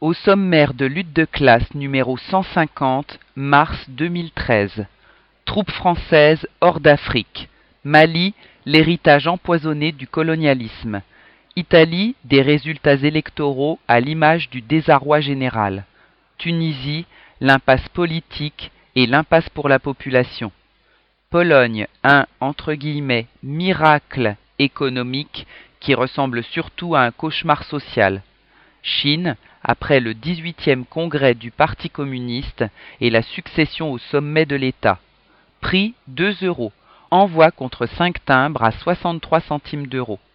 Au sommaire de lutte de classe numéro 150, mars 2013. Troupes françaises hors d'Afrique. Mali, l'héritage empoisonné du colonialisme. Italie, des résultats électoraux à l'image du désarroi général. Tunisie, l'impasse politique et l'impasse pour la population. Pologne, un « miracle économique » qui ressemble surtout à un cauchemar social. Chine, après le 18e congrès du Parti communiste et la succession au sommet de l'État. Prix 2 €. Envoi contre 5 timbres à 63 centimes d'euros.